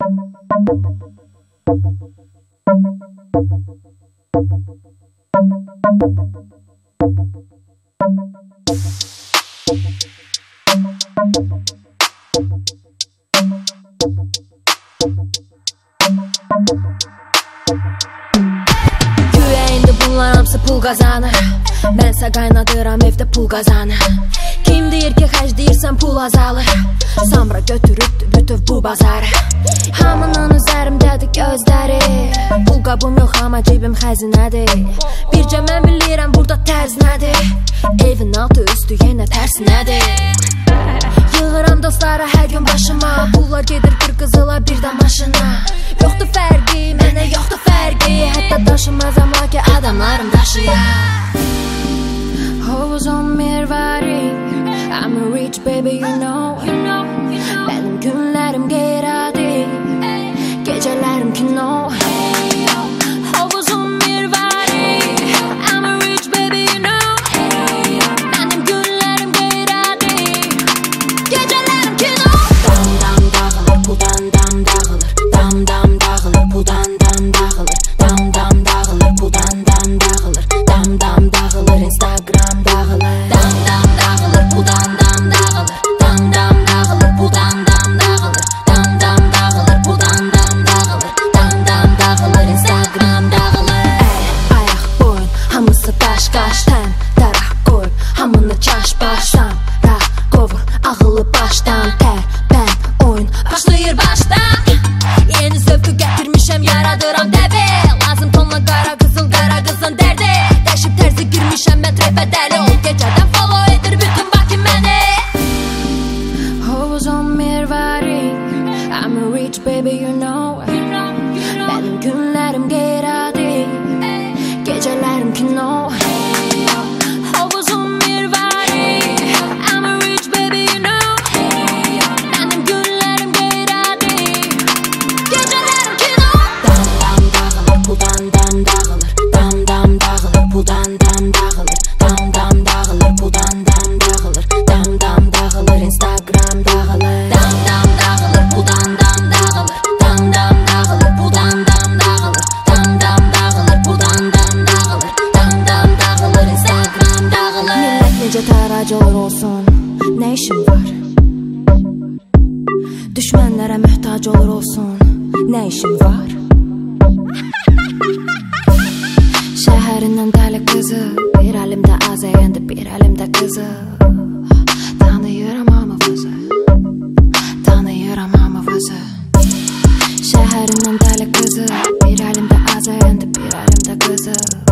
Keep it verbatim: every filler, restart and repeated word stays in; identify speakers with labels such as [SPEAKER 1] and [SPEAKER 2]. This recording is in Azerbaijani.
[SPEAKER 1] Güya indi bunlar hamısı pul qazanır. Mənsə qaynadıram evdə pul qazanır. Kim deyir ki xərc deyirsən pul azalır. Samra götürübdü bütöv bu bazarı. Hamının üzərimdədir gözləri. Pul qabım yox amma cibim xəzinədir. Bircə mən bilirəm burada tərz nədir. Evin altı üstü yenə tərsinədir. Yığıram dostlara hər gün başıma. Pullar gedir bir qızıla bir də maşına. Yoxdur fərqi, mənə yoxdur fərqi. Hətta daşımazam ki adamlarım daşıyar. Hovuz on mirvari, I'm a rich baby you know. Mənim günlərim qeyri-adi, gecələrim kino. Hovuz on mirvari, I'm a rich baby you know. Mənim günlərim qeyri-adi, gecələrim kino. Dam dam dağılır, puldan dam dağılır. Dam dam dağılır, puldan dam dağılır. Dam dam dağılır, puldan dam dağılır. Dam dam dağılır, Instagram dağılır. Dam dam dağılır, puldan dam dağılır. Dam dam dağılır, puldan dam dağılır. Dam dam dağılır, puldan dam dağılır. Dam dam dağılır, Instagram dağılır. Əl, ayaq, boyun, hamısı daş qaş, tən, daraq qoyub, hamını çaş başdan. Raq, qovur, ağılı başdan, tər, bən, oyun, başlayır başdan. Yeni zövqü gətirmişəm, yaradıram dəvi. Lazım tonla qara qızıl, qara qızın dərdi. Dəşib tərzi girmişəm, mən trepə dəli. O gecədən follow edir bütün Bakı məni. Hovuz on mirvari, I'm a rich baby you know. Mənim günlərim qeyri-adi, gecələrim kino. Hovuz on mirvari, I'm a rich baby you know. Mənim günlərim qeyri-adi, gecələrim kino. Dam dam dağılır, puldan dam dağılır. Dam dam dağılır, puldan dam dağılır. Dam dam dağılır, puldan dam dağılır. Dam dam dağılır, Instagram dağılır. Dam dam dağılır, puldan dam dağılır. Dam dam dağılır, puldan dam dağılır. Dam dam dağılır, puldan dam dağılır. Dam dam dağılır, Instagram dağılır. Millət necə tarac olur olsun, nə işin var? Düşmənlərə möhtac olur olsun, nə işin var? Şəhərindən dəli qızı, bir əlimdə azəyəndə, bir əlimdə qızı. Tanıyıram hamımızı, tanıyıram hamımızı. Şəhərindən dəli qızı, bir əlimdə azəyəndə, bir əlimdə qızı.